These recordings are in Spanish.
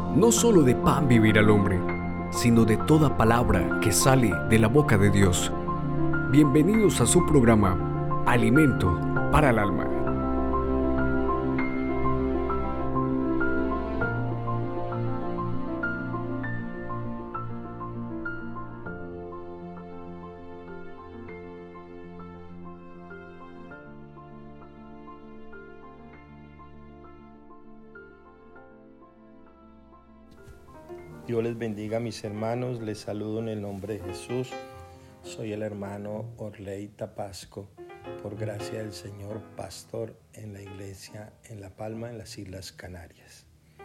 No solo de pan vivirá el hombre, sino de toda palabra que sale de la boca de Dios. Bienvenidos a su programa, Alimento para el Alma. Dios les bendiga, mis hermanos, les saludo en el nombre de Jesús. Soy el hermano Orley Tapasco, por gracia del Señor, pastor en la iglesia en La Palma, en las Islas Canarias.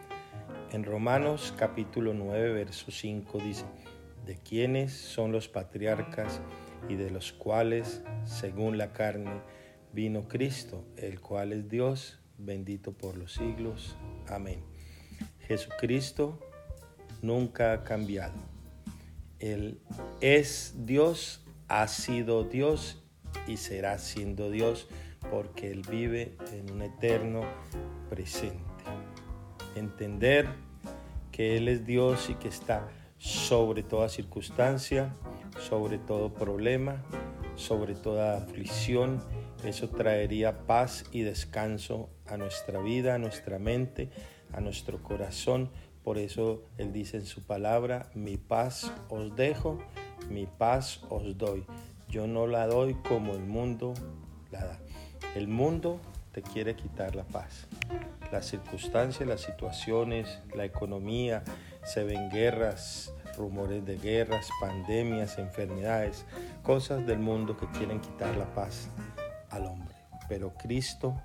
En Romanos capítulo 9, verso 5 dice: ¿de quiénes son los patriarcas y de los cuales, según la carne, vino Cristo, el cual es Dios, bendito por los siglos? Amén. Jesucristo nunca ha cambiado. Él es Dios, ha sido Dios y será siendo Dios, porque Él vive en un eterno presente. Entender que Él es Dios y que está sobre toda circunstancia, sobre todo problema, sobre toda aflicción, eso traería paz y descanso a nuestra vida, a nuestra mente, a nuestro corazón. Por eso Él dice en su palabra: mi paz os dejo, mi paz os doy. Yo no la doy como el mundo la da. El mundo te quiere quitar la paz. Las circunstancias, las situaciones, la economía, se ven guerras, rumores de guerras, pandemias, enfermedades, cosas del mundo que quieren quitar la paz al hombre. Pero Cristo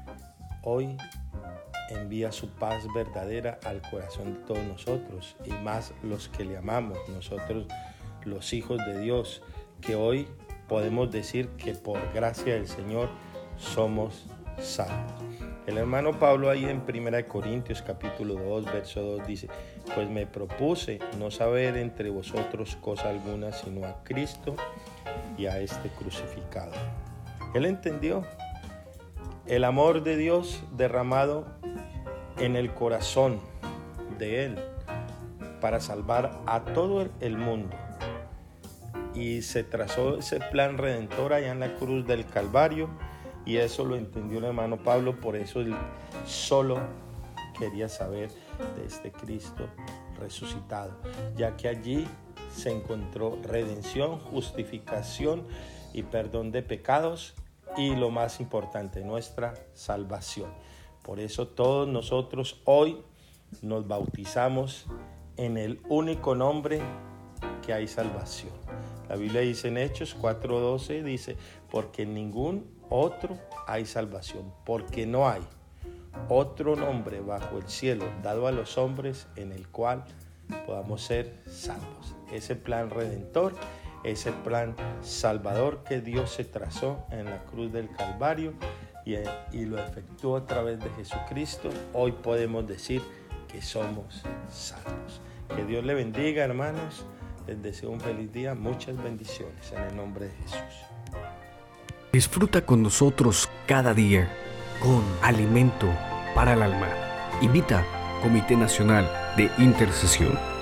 hoy envía su paz verdadera al corazón de todos nosotros, y más los que le amamos, nosotros los hijos de Dios, que hoy podemos decir que por gracia del Señor somos salvos. El hermano Pablo ahí en 1 Corintios capítulo 2, verso 2 dice: pues me propuse no saber entre vosotros cosa alguna sino a Cristo y a este crucificado. Él entendió el amor de Dios derramado en el corazón de Él para salvar a todo el mundo, y se trazó ese plan redentor allá en la cruz del Calvario, y eso lo entendió el hermano Pablo. Por eso él solo quería saber de este Cristo resucitado, ya que allí se encontró redención, justificación y perdón de pecados, y lo más importante, nuestra salvación. Por eso todos nosotros hoy nos bautizamos en el único nombre que hay salvación. La Biblia dice en Hechos 4:12, dice: porque en ningún otro hay salvación, porque no hay otro nombre bajo el cielo dado a los hombres en el cual podamos ser salvos. Ese plan redentor, ese plan salvador que Dios se trazó en la cruz del Calvario y lo efectuó a través de Jesucristo, hoy podemos decir que somos salvos. Que Dios le bendiga, hermanos. Les deseo un feliz día, muchas bendiciones en el nombre de Jesús. Disfruta con nosotros cada día con Alimento para el Alma. Invita Comité Nacional de Intercesión.